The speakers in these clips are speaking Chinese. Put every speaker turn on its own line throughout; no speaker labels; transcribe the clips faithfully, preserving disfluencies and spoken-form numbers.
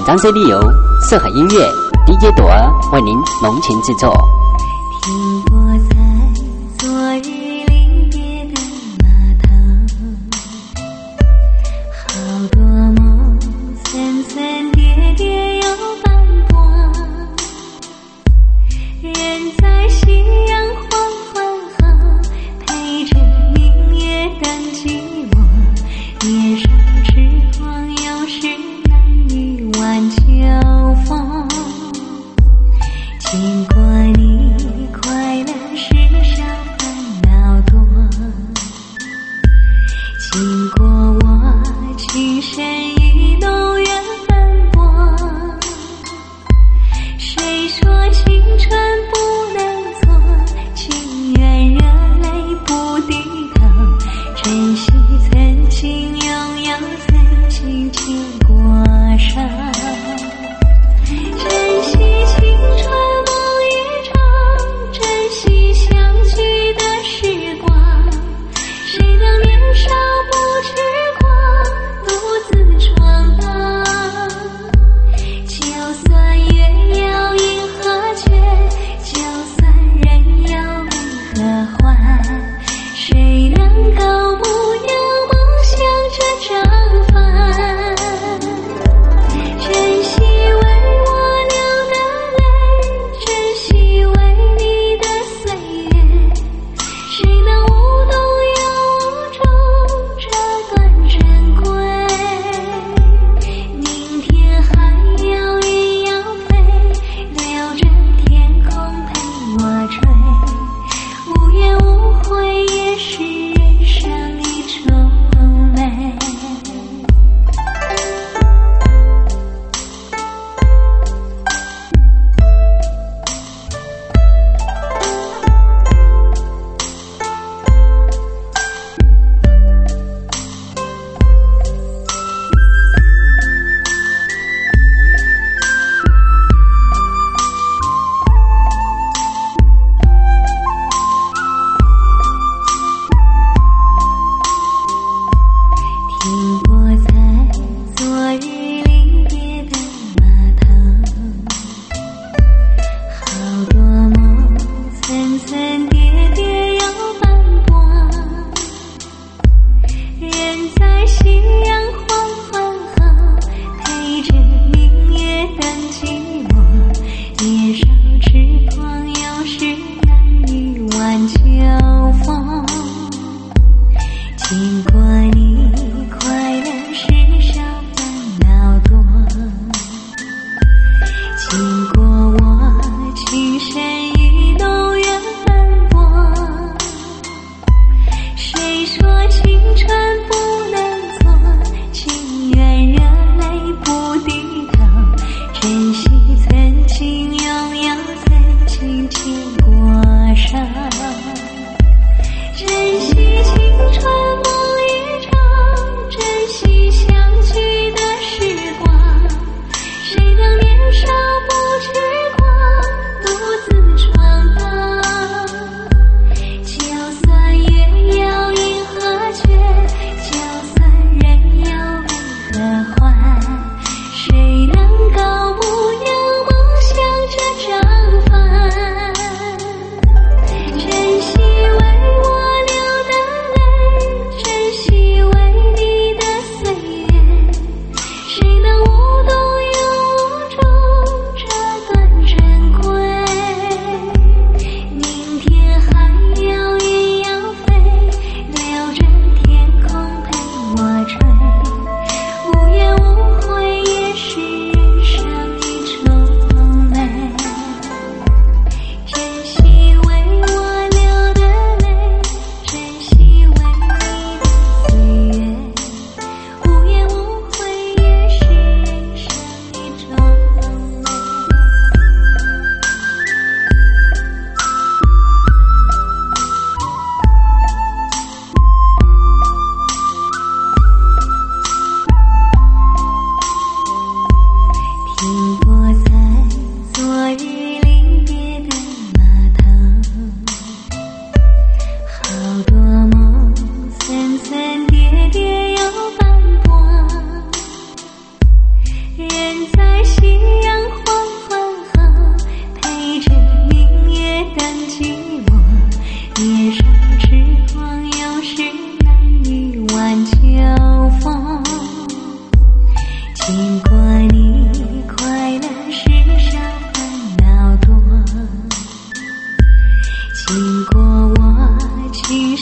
张 C D 由色海音乐 D J 朵儿为您浓情制作。
停泊在昨日离别的码头，好多梦层层叠叠又斑驳，人在夕阳黄昏后陪着明月等寂寞，年少痴狂有时难御晚秋风，经过你快乐时少烦恼多，经过我情深意浓缘奔波，谁说青春不能错，情愿热泪不低头，珍惜曾经拥有，曾经牵过手，珍惜青春梦一场，珍惜相聚的时光，谁能年少不痴狂，独自闯荡，就算月有阴和缺，就算人有离和欢，谁能够不有梦想这张帆，珍惜为我流的泪，珍惜为你的岁月，谁能无动又无衷这段珍贵，明天还有云要飞，留着天空陪我追，无怨无悔也是人生一种美。停泊在昨日离别的码头，好多梦层层叠叠又斑驳，人在夕阳黄昏后陪着明月等寂寞，年少痴狂有时难御晚秋风，经过你快乐时少烦恼多，经过我情深意浓缘奔波，谁说青春不能错，情愿热泪不低头，珍惜曾经拥有，曾经牵过手，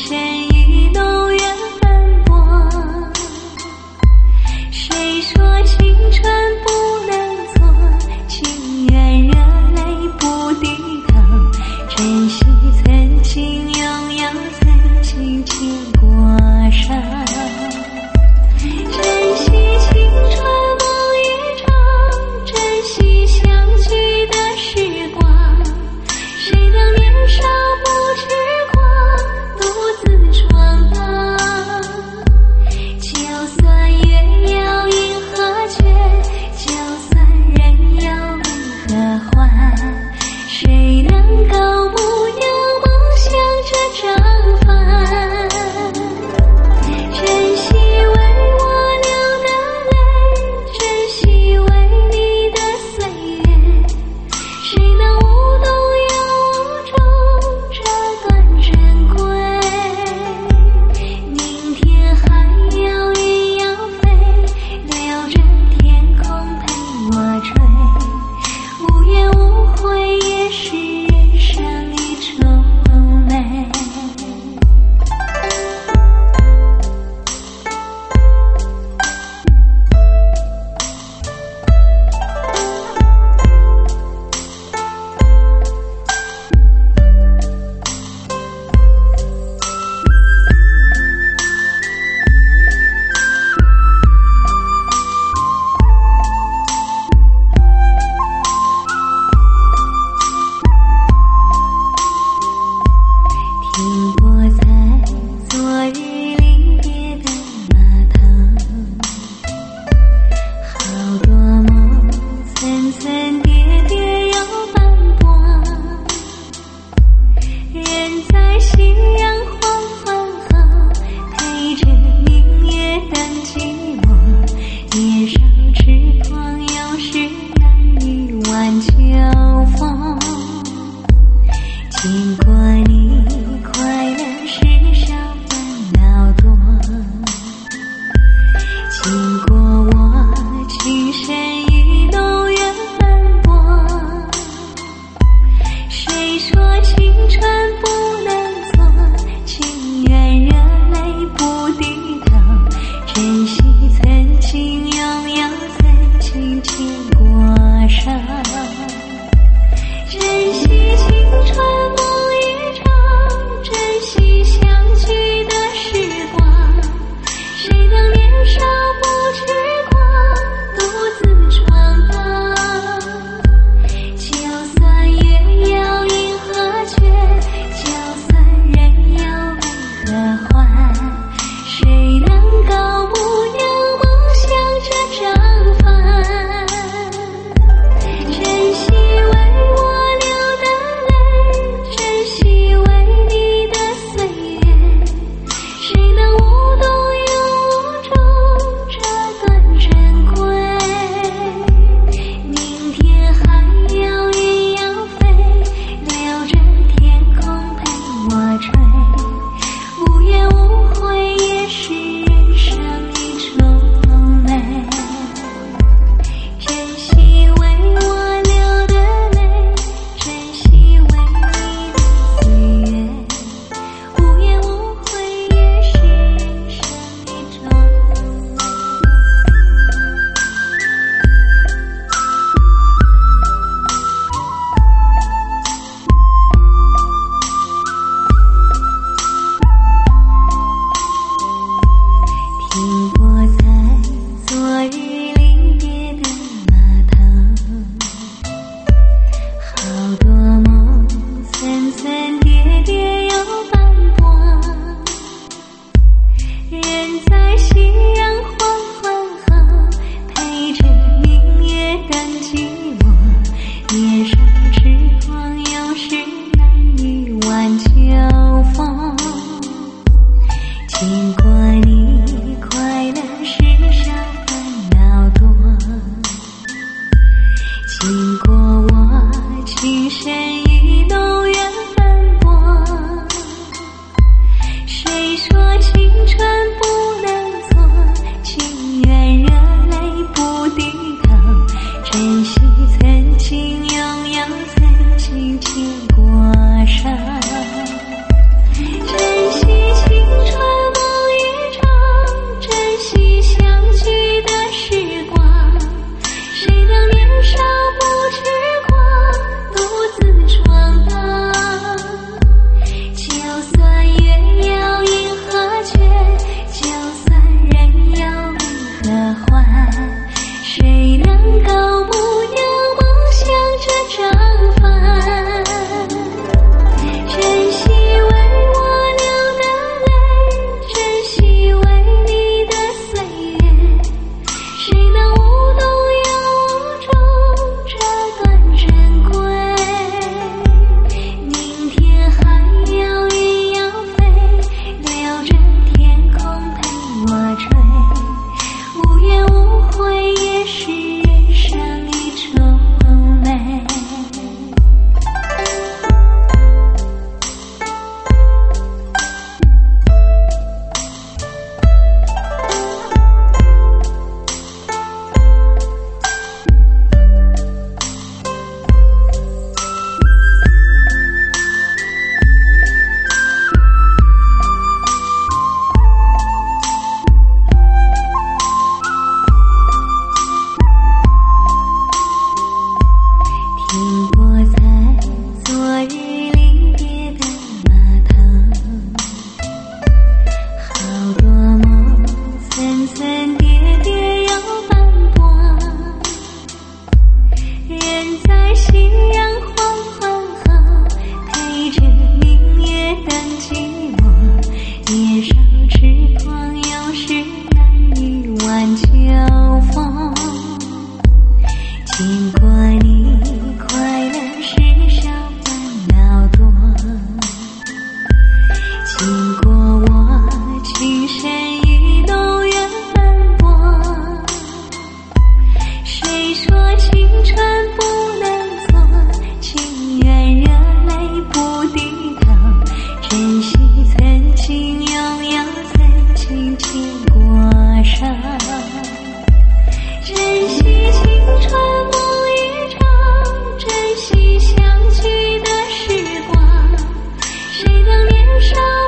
身与浓缘分薄。谁说青春不能错？情愿热泪不低头，珍惜曾经拥有，曾经牵过手。珍惜青春梦一场，珍惜相聚的时光。谁料年少不知狂，独自经过我情深意浓缘奔波。谁说青春不能做，情愿热泪不低头，珍惜曾经拥有，曾经牵过手，珍惜青春梦一场，珍惜相聚的时光，谁让年少